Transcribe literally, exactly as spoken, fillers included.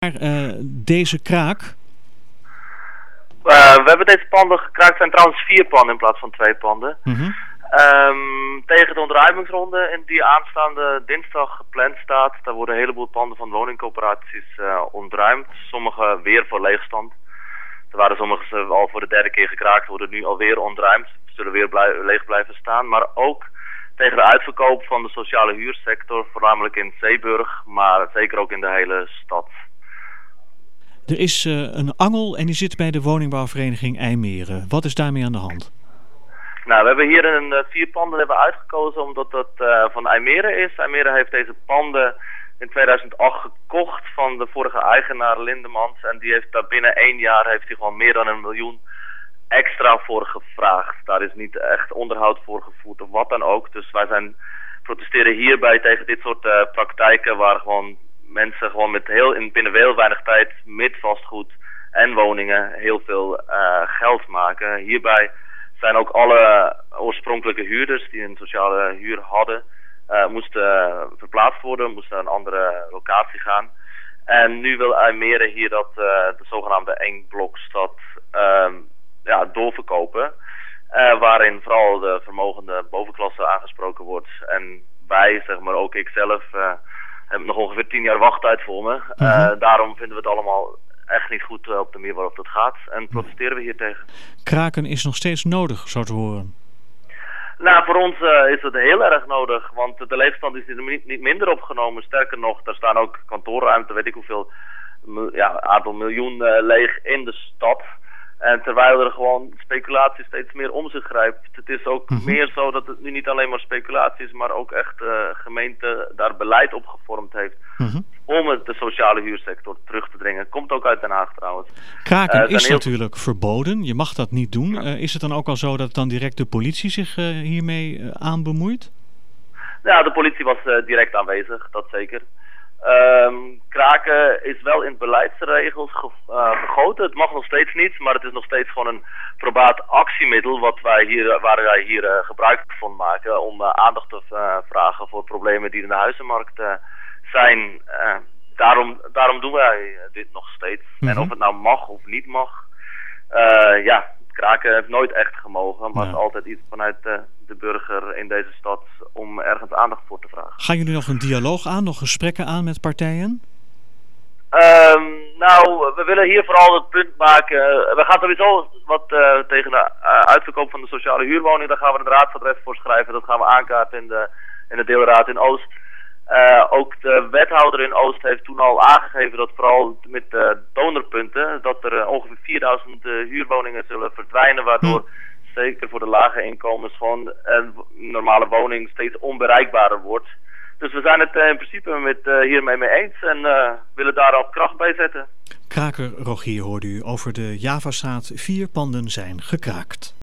Uh, deze kraak? Uh, we hebben deze panden gekraakt. Het zijn trouwens vier panden in plaats van twee panden. Mm-hmm. Um, tegen de ontruimingsronde in die aanstaande dinsdag gepland staat. Daar worden een heleboel panden van woningcoöperaties uh, ontruimd. Sommige weer voor leegstand. Er waren sommige al voor de derde keer gekraakt, worden nu alweer ontruimd. Ze zullen weer blij, leeg blijven staan. Maar ook tegen de uitverkoop van de sociale huursector, voornamelijk in Zeeburg, maar zeker ook in de hele stad. Er is uh, een angel en die zit bij de woningbouwvereniging IJmeren. Wat is daarmee aan de hand? Nou, we hebben hier een uh, vier panden hebben uitgekozen omdat dat uh, van IJmeren is. IJmeren heeft deze panden in tweeduizend acht gekocht van de vorige eigenaar Lindemans. En die heeft daar binnen één jaar heeft hij gewoon meer dan een miljoen extra voor gevraagd. Daar is niet echt onderhoud voor gevoerd of wat dan ook. Dus wij zijn protesteren hierbij tegen dit soort uh, praktijken waar gewoon mensen gewoon met heel, in binnen heel weinig tijd met vastgoed en woningen heel veel uh, geld maken. Hierbij zijn ook alle oorspronkelijke huurders die een sociale huur hadden, uh, moesten uh, verplaatst worden, moesten naar een andere locatie gaan. En nu wil IJmeren hier dat uh, de zogenaamde één-blokstad uh, ja, doorverkopen. Uh, waarin vooral de vermogende bovenklasse aangesproken wordt. En wij, zeg maar ook ik zelf, uh, heb nog ongeveer tien jaar wachttijd voor me. Uh, mm-hmm. Daarom vinden we het allemaal echt niet goed uh, op de manier waarop dat gaat. En protesteren we hier tegen. Kraken is nog steeds nodig, zo te horen. Nou, voor ons uh, is het heel erg nodig. Want de leegstand is niet, niet minder opgenomen. Sterker nog, er staan ook kantoorruimte, weet ik hoeveel, ja, aantal miljoen uh, leeg in de stad. En terwijl er gewoon speculatie steeds meer om zich grijpt. Het is ook mm-hmm. meer zo dat het nu niet alleen maar speculatie is, maar ook echt de uh, gemeente daar beleid op gevormd heeft. Mm-hmm. Om het de sociale huursector terug te dringen. Komt ook uit Den Haag trouwens. Kraken uh, is heel... natuurlijk verboden. Je mag dat niet doen. Ja. Uh, is het dan ook al zo dat dan direct de politie zich uh, hiermee uh, aan bemoeit? Ja, de politie was uh, direct aanwezig. Dat zeker. Um, kraken is wel in beleidsregels ge, uh, gegoten. Het mag nog steeds niet, maar het is nog steeds gewoon een probaat actiemiddel wat wij hier, waar wij hier uh, gebruik van maken om uh, aandacht te uh, vragen voor problemen die in de huizenmarkt uh, zijn. Uh, daarom, daarom doen wij dit nog steeds. Mm-hmm. En of het nou mag of niet mag, uh, ja, kraken heeft nooit echt gemogen, maar ja. Het is altijd iets vanuit uh, de burger in deze stad om ergens aandacht voor te vragen. Gaan jullie nog een dialoog aan, nog gesprekken aan met partijen? Um, nou, we willen hier vooral het punt maken. We gaan sowieso wat uh, tegen de uh, uitverkoop van de sociale huurwoning. Daar gaan we een raadsadres voor schrijven. Dat gaan we aankaarten in de, in de deelraad in Oost. Uh, ook de wethouder in Oost heeft toen al aangegeven dat vooral met uh, donorpunten, dat er uh, ongeveer vierduizend uh, huurwoningen zullen verdwijnen, waardoor hm. zeker voor de lage inkomens gewoon een normale woning steeds onbereikbaarder wordt. Dus we zijn het uh, in principe met, uh, hiermee mee eens en uh, willen daar al kracht bij zetten. Kraker Rogier hoorde u over de Javastraat. Vier panden zijn gekraakt.